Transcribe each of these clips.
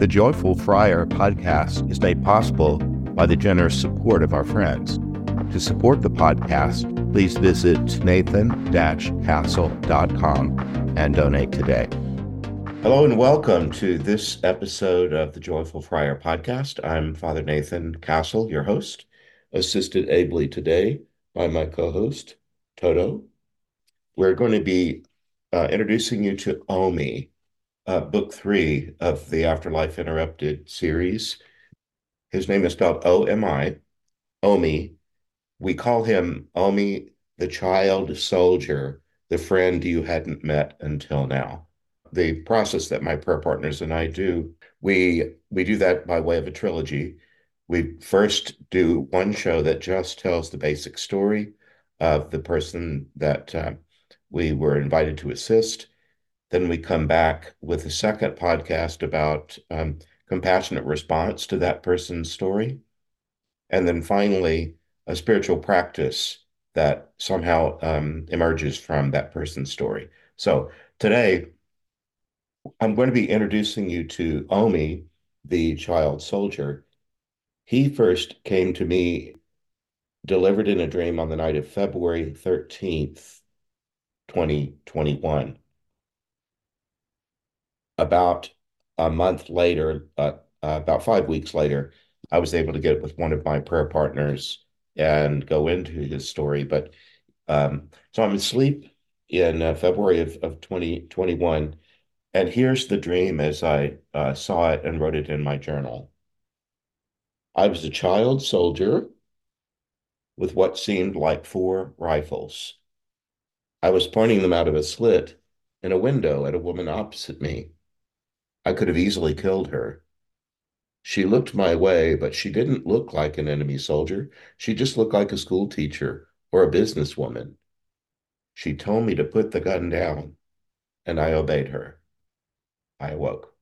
The Joyful Friar podcast is made possible by the generous support of our friends. To support the podcast, please visit nathan-castle.com and donate today. Hello and welcome to this episode of the Joyful Friar podcast. I'm Father Nathan Castle, your host, assisted ably today by my co-host, Toto. We're going to be introducing you to Omi, book 3 of the Afterlife Interrupted series. His name is spelled O-M-I, Omi. We call him Omi, the child soldier, the friend you hadn't met until now. The process that my prayer partners and I do, we do that by way of a trilogy. We first do one show that just tells the basic story of the person that we were invited to assist. Then we come back with a second podcast about compassionate response to that person's story. And then finally, a spiritual practice that somehow emerges from that person's story. So today, I'm going to be introducing you to Omi, the child soldier. He first came to me delivered in a dream on the night of February 13th, 2021. About a month later, about 5 weeks later, I was able to get with one of my prayer partners and go into his story. But so I'm asleep in February of 2021. And here's the dream as I saw it and wrote it in my journal. I was a child soldier with what seemed like 4 rifles. I was pointing them out of a slit in a window at a woman opposite me. I could have easily killed her. She looked my way, but she didn't look like an enemy soldier. She just looked like a school teacher or a businesswoman. She told me to put the gun down, and I obeyed her. I awoke.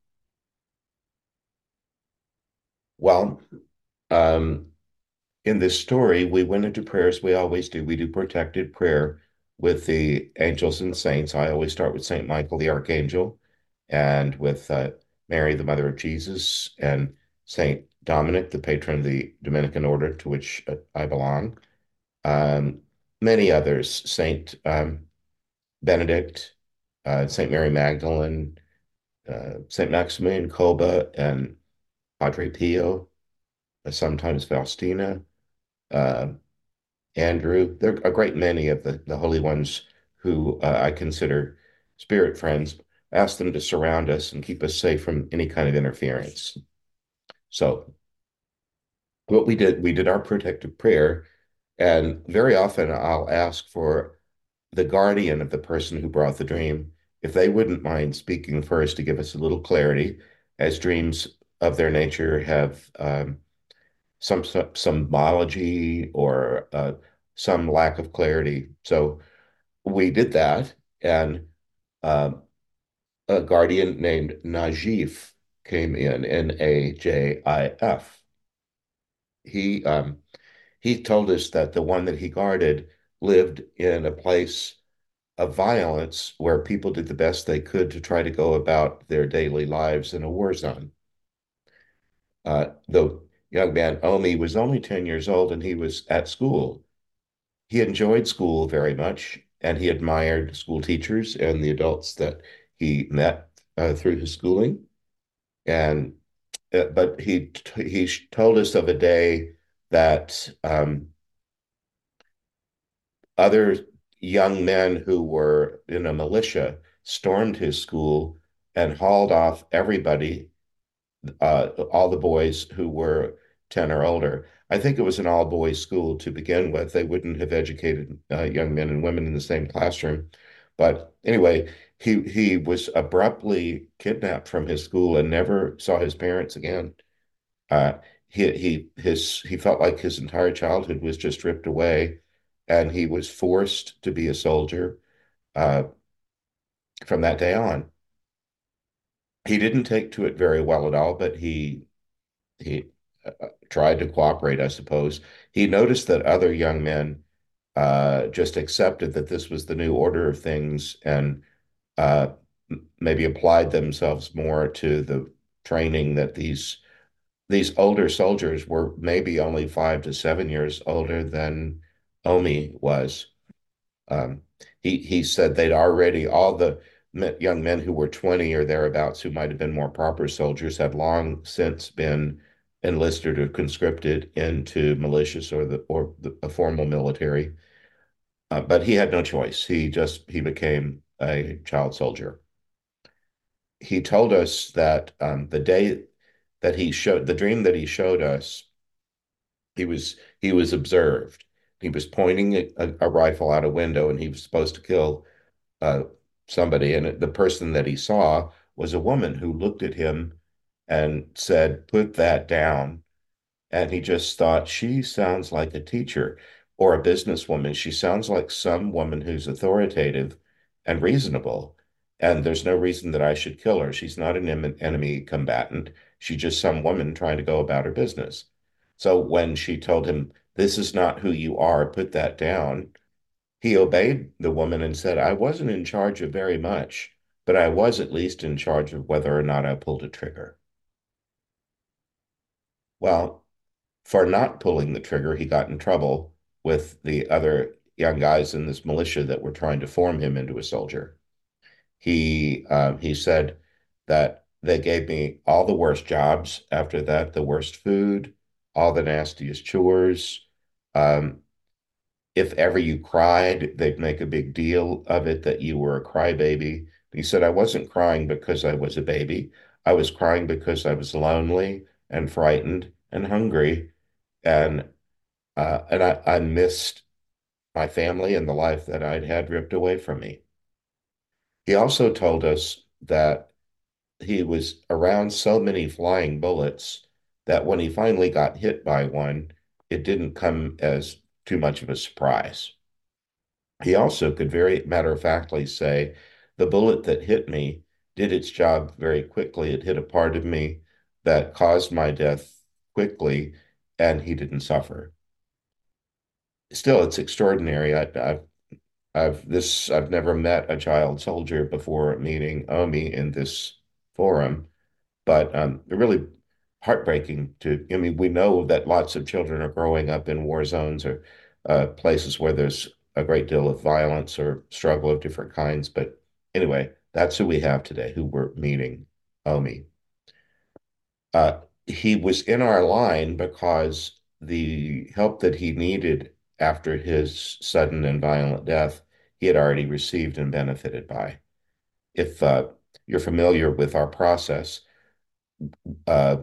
Well, um, in this story, we went into prayers. We always do. We do protected prayer with the angels and saints. I always start with Saint Michael the Archangel and with Mary, the Mother of Jesus, and Saint Dominic, the patron of the Dominican order to which I belong. Um, Many others, Saint Benedict, Saint Mary Magdalene, Saint Maximilian Kolbe, and Padre Pio, sometimes Faustina, uh, Andrew. There are a great many of the holy ones who I consider spirit friends. Ask them to surround us and keep us safe from any kind of interference. So what we did our protective prayer, and very often I'll ask for the guardian of the person who brought the dream if they wouldn't mind speaking first to give us a little clarity, as dreams of their nature have some symbology or some lack of clarity. So we did that, and uh, a guardian named Najif came in, Najif. He he told us that the one that he guarded lived in a place of violence where people did the best they could to try to go about their daily lives in a war zone. The young man, Omi, was only 10 years old and he was at school. He enjoyed school very much and he admired school teachers and the adults that he met through his schooling. And but he told us of a day that other young men who were in a militia stormed his school and hauled off everybody, all the boys who were 10 or older. I think it was an all boys school to begin with. They wouldn't have educated young men and women in the same classroom. But anyway, he was abruptly kidnapped from his school and never saw his parents again. Uh, he felt like his entire childhood was just ripped away, and he was forced to be a soldier uh, from that day on. He didn't take to it very well at all, but he tried to cooperate, I suppose. He noticed that other young men just accepted that this was the new order of things and uh, maybe applied themselves more to training that these older soldiers were maybe only 5 to 7 years older than Omi was. Um, he said they'd already all the young men who were 20 or thereabouts who might have been more proper soldiers had long since been enlisted or conscripted into militias or a formal military. But he had no choice. He became a child soldier. He told us that the day that he showed the dream that he showed us, he was observed. He was pointing a rifle out a window, and he was supposed to kill uh, somebody. And the person that he saw was a woman who looked at him and said, "Put that down." And he just thought, she sounds like a teacher or a businesswoman. She sounds like some woman who's authoritative and reasonable. And there's no reason that I should kill her. She's not an enemy combatant. She's just some woman trying to go about her business. So when she told him, "This is not who you are, put that down," he obeyed the woman and said, "I wasn't in charge of very much, but I was at least in charge of whether or not I pulled a trigger." Well, for not pulling the trigger, he got in trouble with the other young guys in this militia that were trying to form him into a soldier. He said that they gave me all the worst jobs after that, the worst food, all the nastiest chores. Um, if ever you cried, they'd make a big deal of it that you were a crybaby. He said, "I wasn't crying because I was a baby. I was crying because I was lonely and frightened and hungry, and I missed my family and the life that I'd had ripped away from me." He also told us that he was around so many flying bullets that when he finally got hit by one, it didn't come as too much of a surprise. He also could very matter-of-factly say, "The bullet that hit me did its job very quickly. It hit a part of me that caused my death quickly, and he didn't suffer." Still, it's extraordinary. I've never met a child soldier before meeting Omi in this forum, but really heartbreaking to, I mean, we know that lots of children are growing up in war zones or places where there's a great deal of violence or struggle of different kinds. But anyway, that's who we have today, who we're meeting, Omi. He was in our line because the help that he needed after his sudden and violent death, he had already received and benefited by. If you're familiar with our process, uh,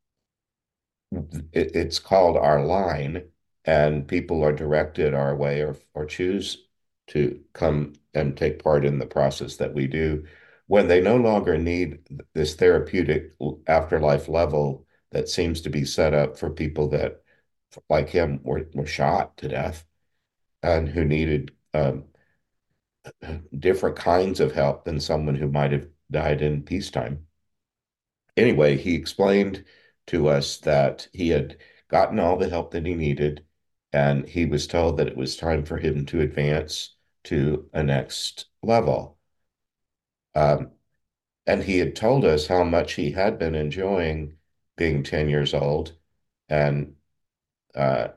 it's called our line, and people are directed our way or choose to come and take part in the process that we do when they no longer need this therapeutic afterlife level that seems to be set up for people that, like him, were shot to death and who needed different kinds of help than someone who might have died in peacetime. Anyway, he explained to us that he had gotten all the help that he needed, and he was told that it was time for him to advance to a next level. Um, and he had told us how much he had been enjoying being 10 years old. And uh,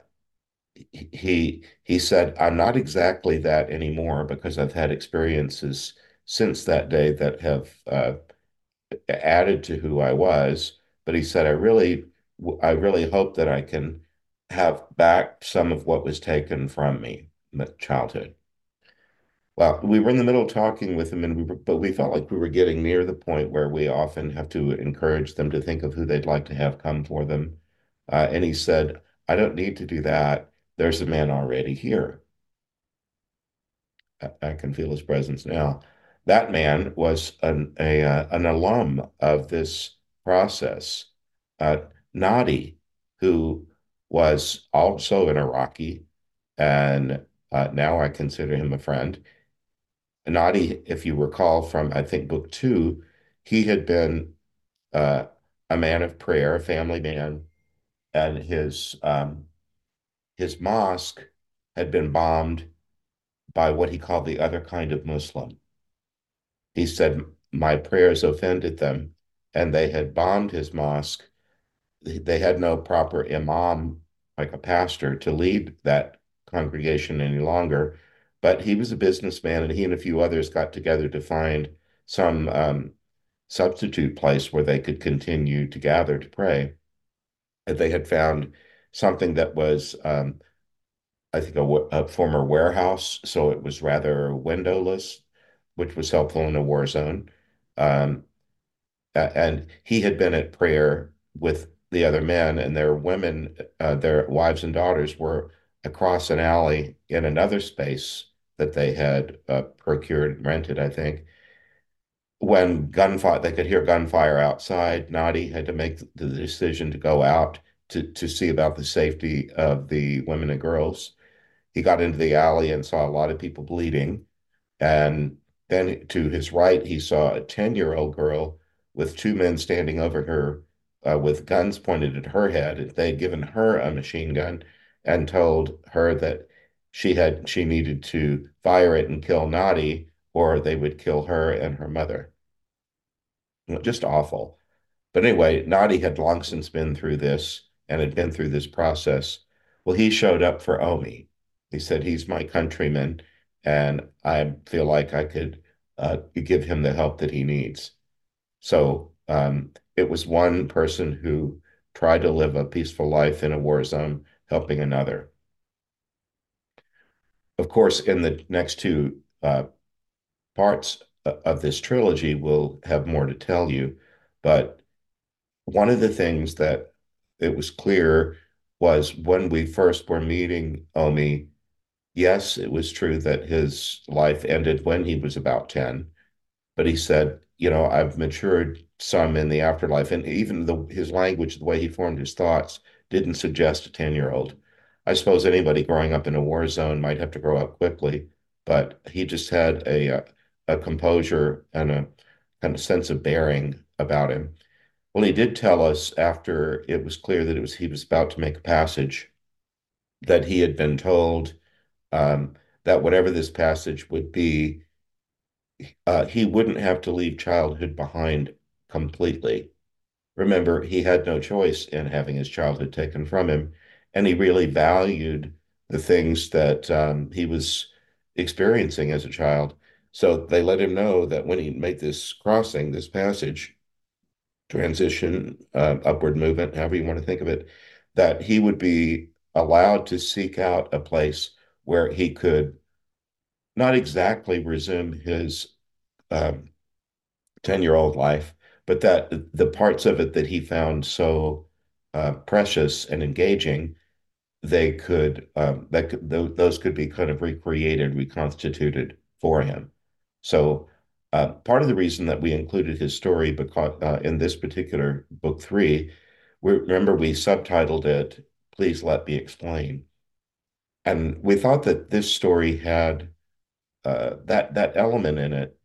he said, "I'm not exactly that anymore because I've had experiences since that day that have added to who I was." But he said, I really hope that I can have back some of what was taken from me in childhood. Well, we were in the middle of talking with him, and but we felt like we were getting near the point where we often have to encourage them to think of who they'd like to have come for them. And he said, "I don't need to do that. There's a man already here." I can feel his presence now. That man was an alum of this process. Uh, Nadi, who was also an Iraqi, and now I consider him a friend. Nadi, if you recall from, I think, book two, he had been uh, a man of prayer, a family man, and his mosque had been bombed by what he called the other kind of Muslim. He said, "My prayers offended them, and they had bombed his mosque. They had no proper imam, like a pastor, to lead that congregation any longer. But he was a businessman, and he and a few others got together to find some substitute place where they could continue to gather to pray. And they had found something that was, I think, a former warehouse, so it was rather windowless, which was helpful in a war zone. Um, and he had been at prayer with the other men, and their women, their wives and daughters, were across an alley in another space that they had procured and rented, I think. When gunfire, they could hear gunfire outside. Nadi had to make the decision to go out to see about the safety of the women and girls. He got into the alley and saw a lot of people bleeding. And then to his right, he saw a 10-year-old girl with two men standing over her with guns pointed at her head. They had given her a machine gun and told her that she needed to fire it and kill Nadi, or they would kill her and her mother. Just awful. But anyway, Nadi had long since been through this and had been through this process. Well, he showed up for Omi. He said, he's my countryman, and I feel like I could give him the help that he needs. So it was one person who tried to live a peaceful life in a war zone, helping another. Of course, in the next two parts of this trilogy, we'll have more to tell you. But one of the things that it was clear was when we first were meeting Omi, yes, it was true that his life ended when he was about 10, but he said, I've matured some in the afterlife. And even his language, the way he formed his thoughts, didn't suggest a 10-year-old. I suppose anybody growing up in a war zone might have to grow up quickly, but he just had a composure and a kind of sense of bearing about him. Well, he did tell us after it was clear that he was about to make a passage that he had been told that whatever this passage would be, he wouldn't have to leave childhood behind completely. Remember, he had no choice in having his childhood taken from him, and he really valued the things that he was experiencing as a child. So they let him know that when he made this crossing, this passage, transition, upward movement, however you want to think of it, that he would be allowed to seek out a place where he could not exactly resume his um, 10-year-old life, but that the parts of it that he found so precious and engaging, they could those could be kind of recreated, reconstituted for him. So part of the reason that we included his story because in this particular book three, remember we subtitled it "Please Let Me Explain," and we thought that this story had that element in it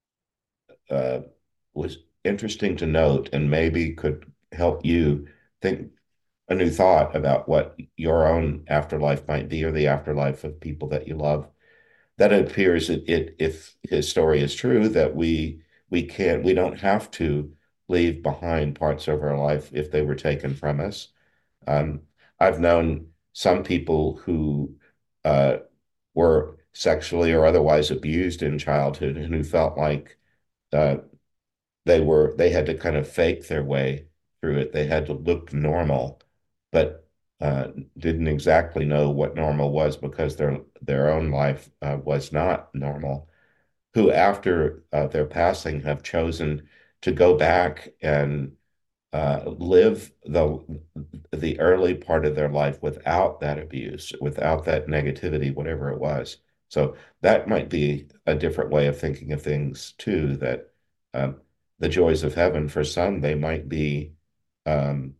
uh, was interesting to note and maybe could help you think a new thought about what your own afterlife might be or the afterlife of people that you love. That it appears if his story is true, that we don't have to leave behind parts of our life if they were taken from us. Um, I've known some people who uh, were sexually or otherwise abused in childhood and who felt like uh, they had to kind of fake their way through it. They had to look normal, but didn't exactly know what normal was because their own life was not normal. Who, after their passing, have chosen to go back and live the early part of their life without that abuse, without that negativity, whatever it was. So that might be a different way of thinking of things too, that um, the joys of heaven for some, they might be um,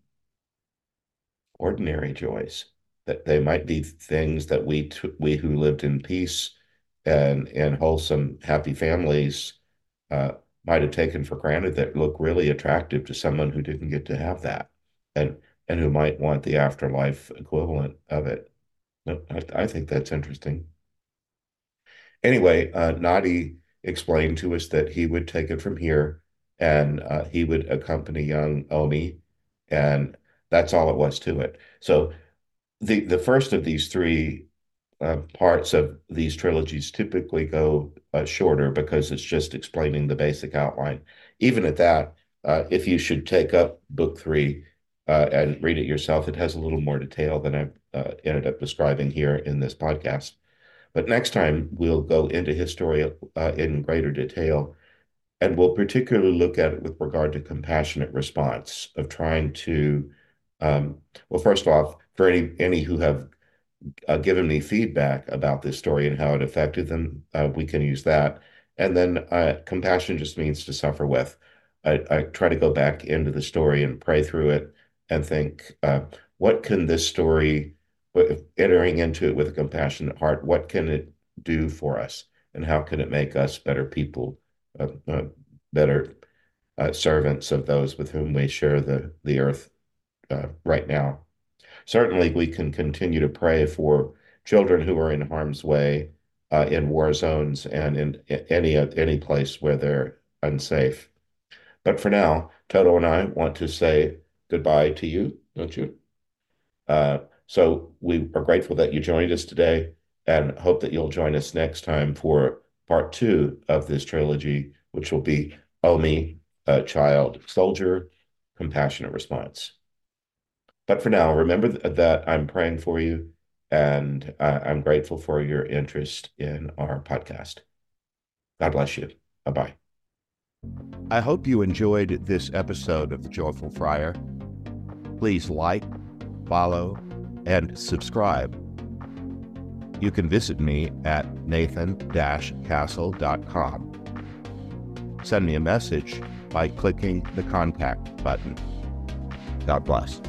ordinary joys, that they might be things that we who lived in peace and wholesome, happy families uh, might have taken for granted that look really attractive to someone who didn't get to have that and and who might want the afterlife equivalent of it. No, I think that's interesting. Anyway, Nadi explained to us that he would take it from here. and he would accompany young Omi, and that's all it was to it. So the first of these three parts of these trilogies typically go shorter because it's just explaining the basic outline. Even at that, if you should take up book three and read it yourself, it has a little more detail than I've ended up describing here in this podcast. But next time we'll go into history in greater detail, and we'll particularly look at it with regard to compassionate response of trying to, well, first off, for any who have given me feedback about this story and how it affected them, we can use that. And then compassion just means to suffer with. I try to go back into the story and pray through it and think, what can this story, entering into it with a compassionate heart, what can it do for us? And how can it make us better people, better servants of those with whom we share the earth right now? Certainly, we can continue to pray for children who are in harm's way, in war zones and in any place where they're unsafe. But for now, Toto and I want to say goodbye to you, don't you? So we are grateful that you joined us today and hope that you'll join us next time for part two of this trilogy, which will be Omi, Child, Soldier, Compassionate Response. But for now, remember that I'm praying for you, and I'm grateful for your interest in our podcast. God bless you. Bye bye. I hope you enjoyed this episode of The Joyful Friar. Please like, follow, and subscribe. You can visit me at nathan-castle.com. Send me a message by clicking the contact button. God bless.